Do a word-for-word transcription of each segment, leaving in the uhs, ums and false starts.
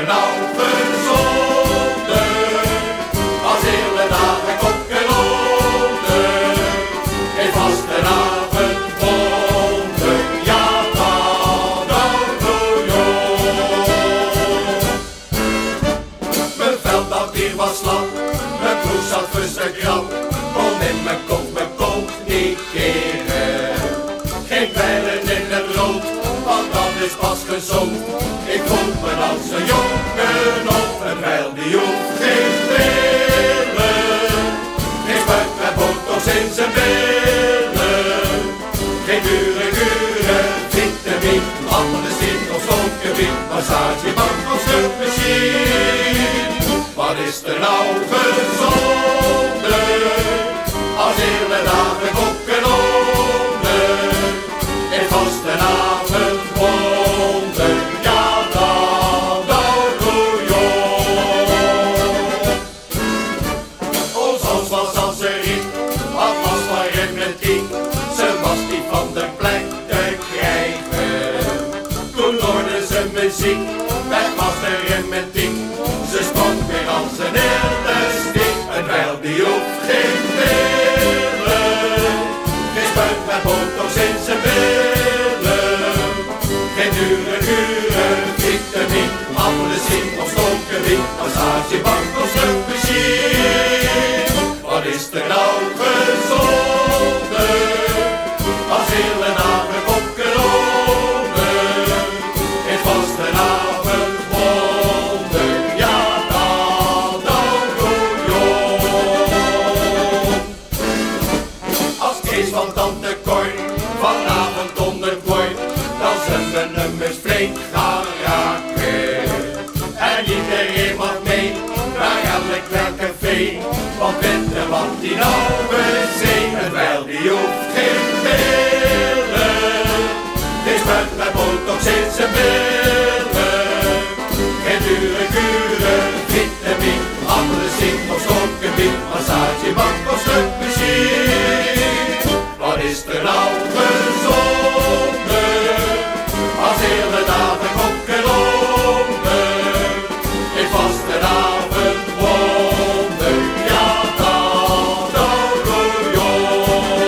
er nou gezonder? Als hele dagen kopgelonden, geen vastenavond wonder, ja dan oude jong. Mijn veld dat hier was slap, mijn broek zat rustig grap, kon in mijn kop, mijn kop niet keren. Geen pijlen in het rood, want dat is pas gezond. Ik voel me als een jongen op een wijl die hoeft geen trillen. Geen spuit met botox in zijn billen. Geen dure kuren, vitamine, andere zin of slokkenwin. Massagebank of schubmachine. Wat is er nou gezonder? Als hele dagen opgenomen. In vastenavond wonder, ja dan oude jong. Ons huis was als een riet, wat was maar in met tien. Ze was niet van de plek te krijgen. Toen hoorden ze muziek, weg was er in met tien. Ze sprong weer als een elastiek, een wijl die hoeft geen billen. Geen spuit met botox in zijn billen. Geen dure kuren, vitamine, appelsien of slokkenwin. Massagebank of schubmachine. Wat is er nou gezonder? Als hele dagen opgenomen. In vastenavond wonder, ja dan oude jong. Als Kees van tante Cor vanavond ondergooit, dan zijn we nummers flink gaan raken. En iedereen mag mee naar elk werkcafé, want winter wat die oude zee, een wijl die hoeft geen billen. Die spuit met botox in zijn billen. Geen dure kuren, vitamine, appelsien of slokkenwin. Massagebank of schubmachine. Wat is er nou gezonder? Als hele dagen opgelopen. In vastenavond wonder, ja dan oude jong.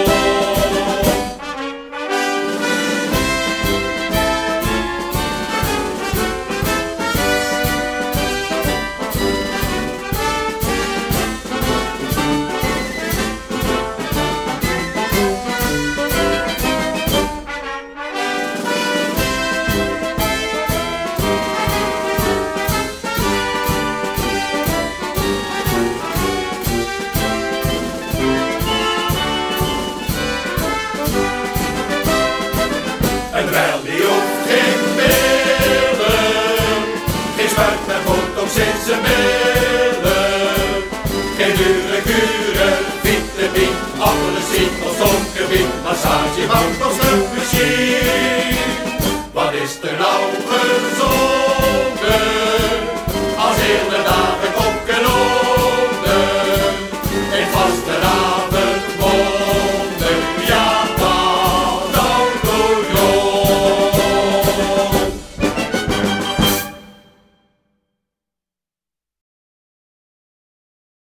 Een wijl die hoeft geen billen. Geen spuit met botox in zijn billen. Geen dure kuren, vitamine, appelsien of slokkenwin. Massagebank of schubmachine. Wat is er nou gezonder? Als hele dagen